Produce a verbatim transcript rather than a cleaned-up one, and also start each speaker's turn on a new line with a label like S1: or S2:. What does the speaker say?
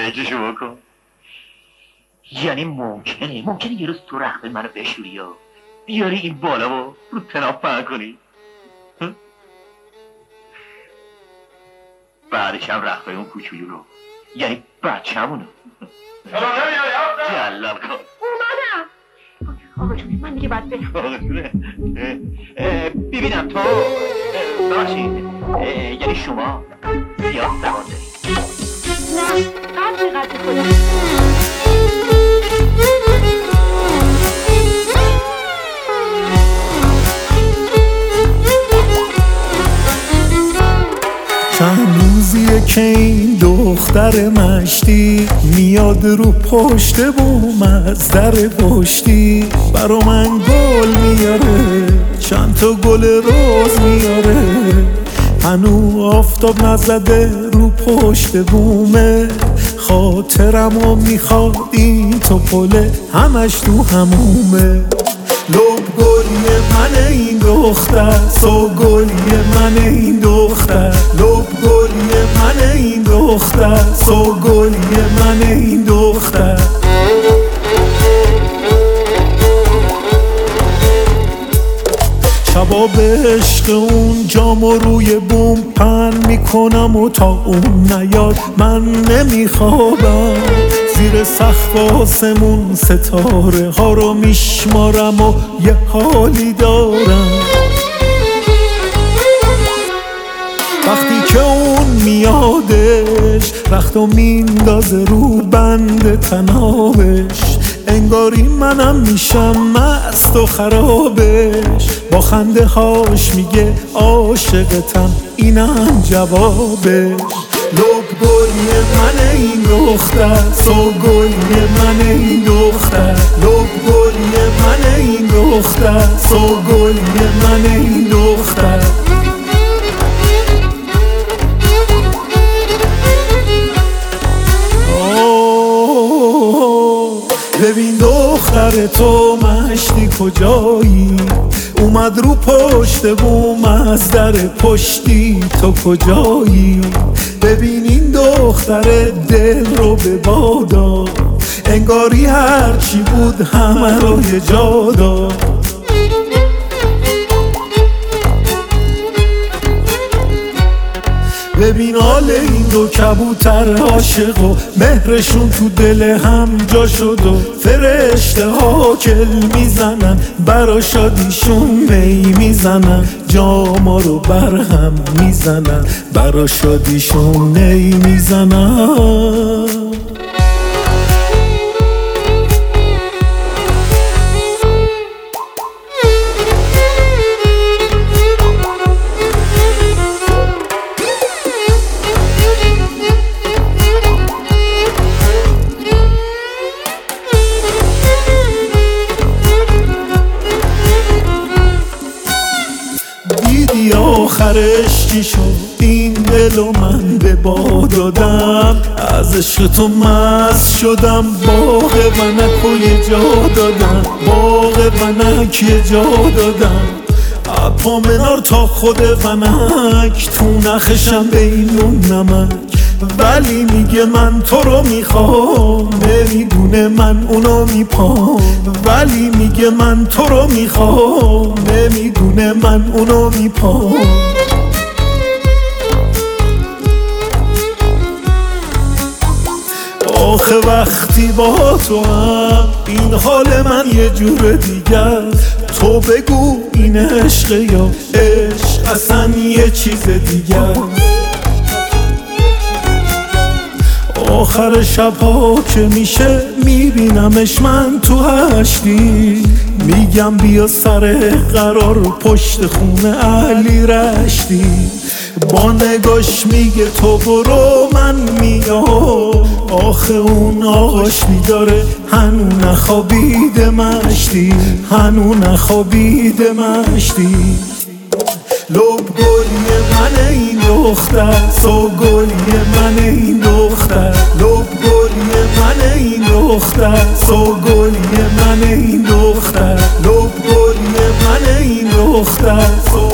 S1: فکرشو بکن. یعنی ممکنه ممکنه یه روز تو رخت منو بشوری یا بیاری این بالا و رو تناب پهن کنی، بعدش هم رخت اون کوچولو رو، یعنی بچه‌مونو جلال کن.
S2: اومدم آقا جونه، من دیگه باید برم.
S1: آقا جونه ببینم تو باشید، یعنی شما زیاد زبان دارید؟
S2: نه قدر قدر خودم.
S3: چند روزیه که این دختر مشتی میاد رو پشت بوم از در پشتی، برا من گل میاره، چند تا گل روز میاره، هنو آفتاب نزده رو پشت بومه، خاطرمو میخواد این توپله همش تو همومه. لب گلی من این دختر، سو گلی من این دختر، لب گلی من این دختر، سو گلی من این دختر. شبا به عشق اون جامو روی بوم پن میکنم و تا اون نیاد من نمیخوابم، زیر سقف آسمون ستاره ها رو میشمارم و یه حالی دارم. وقتی که اون میادش رختو میندازه رو بند تنابش، انگاری منم میشم مست و خرابش، با خنده هاش میگه عاشقتم اینم جوابش. لب گلی من این دختر، سو گلی من این دختر، لب گلی من این دختر، سو گلی من این دختر. ببین دختر تو مشتی کجایی، اومد رو پشت بوم از در پشتی تو کجایی. ببین این دختر دل رو به بادا، انگاری هرچی بود همه رو یه جا داد. ببین حال این دو کبوتر عاشق و مهرشون تو دل هم جا شد و فرشته ها کل میزنن، برا شادیشون می میزنن، جاما رو برهم میزنن، برا شادیشون نی میزنن. دیدی آخرش چی شد این دل و من به باد دادم، از عشق تو مست شدم، باغ ونک و یه جا دادم، باغ ونک یه جا دادم، اپا منار تا خود ونک، تو نخشم بینون نمک، ولی میگه من تو رو میخوام، نمیدونه من اونو میپام، ولی میگه من تو رو میخوام، نمیدونه من اونو میپام. آخه وقتی با تو هم این حال من یه جور دیگر، تو بگو این عشق یا عشق اصلا یه چیز دیگر. آخر شبها که میشه میبینمش من تو هشتی، میگم بیا سر قرار پشت خونه علی رشتی، با نگاش میگه تو برو من میام، آخه اون آقاش بیداره هنو نخوابیده مشتی، هنو نخوابیده مشتی. لب گلی من این دختر، سو گلی من این دختر، لب گلی من این دختر، سو گلی من این دختر، لب گلی من این دختر، سو